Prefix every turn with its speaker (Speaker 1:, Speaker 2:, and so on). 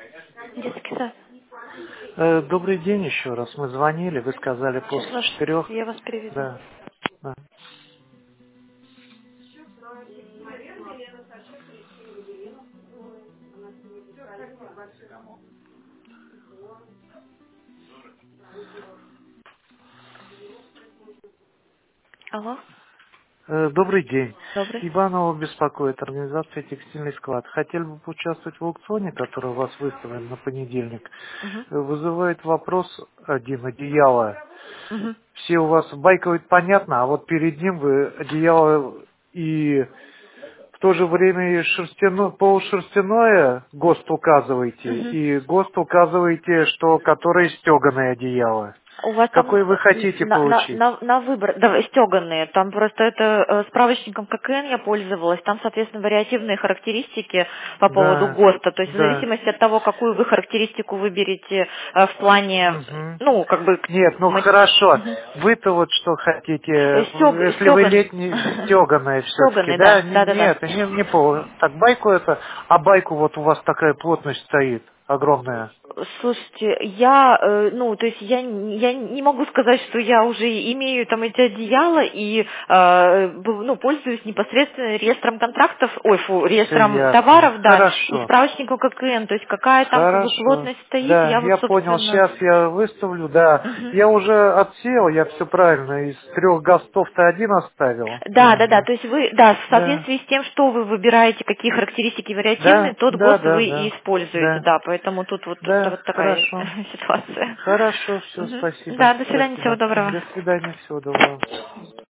Speaker 1: Детский сад.
Speaker 2: Добрый день еще раз. Мы звонили, вы сказали
Speaker 1: Сейчас,
Speaker 2: после
Speaker 1: ваш,
Speaker 2: 4.
Speaker 1: я вас переведу.
Speaker 2: Да. Да.
Speaker 1: Алло,
Speaker 2: Добрый день.
Speaker 1: добрый.
Speaker 2: Иванова беспокоит, организация «Текстильный склад». Хотели бы поучаствовать в аукционе, который у вас выставлен на понедельник.
Speaker 1: Угу.
Speaker 2: Вызывает вопрос один, одеяло.
Speaker 1: Угу.
Speaker 2: Все у вас байковые, понятно, а вот перед ним вы одеяло и в то же время и полушерстяное ГОСТ указываете,
Speaker 1: Угу.
Speaker 2: и ГОСТ указываете, что которое стеганое одеяло.
Speaker 1: У вас там
Speaker 2: Какой вы хотите получить?
Speaker 1: на выбор, да, стеганые, там просто это справочником ККН я пользовалась, там, соответственно, вариативные характеристики по поводу
Speaker 2: Да,
Speaker 1: ГОСТа, то есть в
Speaker 2: да.
Speaker 1: зависимости от того, какую вы характеристику выберете в плане,
Speaker 2: Мгм.
Speaker 1: ну, как бы,
Speaker 2: Нет, ну хорошо. Вы-то вот что хотите, если вы
Speaker 1: стеган,
Speaker 2: летний, стеганое все-таки,
Speaker 1: стеганые,
Speaker 2: да?
Speaker 1: да, да, да, да.
Speaker 2: Нет, не так байку это, а байку вот у вас такая плотность стоит, огромная.
Speaker 1: Слушайте, я, ну, то есть я не могу сказать, что я уже имею там эти одеяла и, ну, пользуюсь непосредственно реестром контрактов,
Speaker 2: Все
Speaker 1: реестром
Speaker 2: ясно.
Speaker 1: товаров, да, и
Speaker 2: Хорошо.
Speaker 1: справочником ККН, то есть какая там как бы
Speaker 2: Хорошо.
Speaker 1: плотность стоит,
Speaker 2: Да,
Speaker 1: я вот,
Speaker 2: я понял.
Speaker 1: собственно,
Speaker 2: Сейчас я выставлю, да.
Speaker 1: мгм.
Speaker 2: Я уже отсеял, я все правильно. Из 3 ГОСТов-то один оставил.
Speaker 1: Да, да, да,
Speaker 2: Мгм.
Speaker 1: то есть вы, да, в
Speaker 2: Да.
Speaker 1: соответствии с тем, что вы выбираете, какие характеристики вариативные,
Speaker 2: Да,
Speaker 1: тот
Speaker 2: да,
Speaker 1: ГОСТ
Speaker 2: да,
Speaker 1: вы и
Speaker 2: да.
Speaker 1: используете,
Speaker 2: Да,
Speaker 1: да, поэтому тут
Speaker 2: да,
Speaker 1: вот такая
Speaker 2: хорошо.
Speaker 1: ситуация.
Speaker 2: Хорошо, все,
Speaker 1: Мгм.
Speaker 2: спасибо.
Speaker 1: Да, до свидания, всего
Speaker 2: Спасибо.
Speaker 1: доброго.
Speaker 2: До свидания, всего доброго.